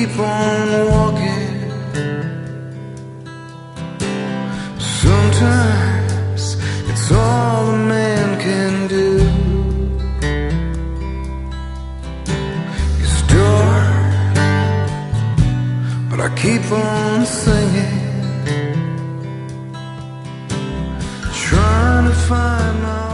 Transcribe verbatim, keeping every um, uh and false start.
keep on walking. Sometimes it's all a man can do. It's dark, but I keep on singing, trying to find my